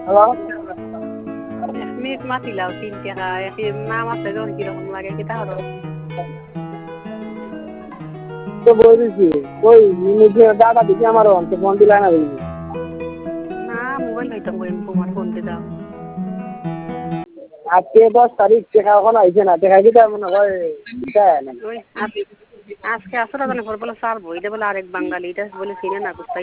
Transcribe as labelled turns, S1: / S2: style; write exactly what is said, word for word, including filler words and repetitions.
S1: hello
S2: এক minute মাতিলাও তিন টাকা একই নাম আছে যখন কিরকম লাগে কিতা হলো
S1: তো বলছি কই নিজে দাদা দিকে আমার অন্ত ফোন দিলা না দেখি
S2: না মোবাইল হইতাম কই তোমার ফোন দি দাও
S1: আজকে দশ তারিখ টেকা এখন আইছে না টেকা কি তার মনে হয়
S2: ওই আজকে আসলে জানে বলে সার বই এটা বলে আরেক বাঙালি এটা বলে চিনে না বুঝতে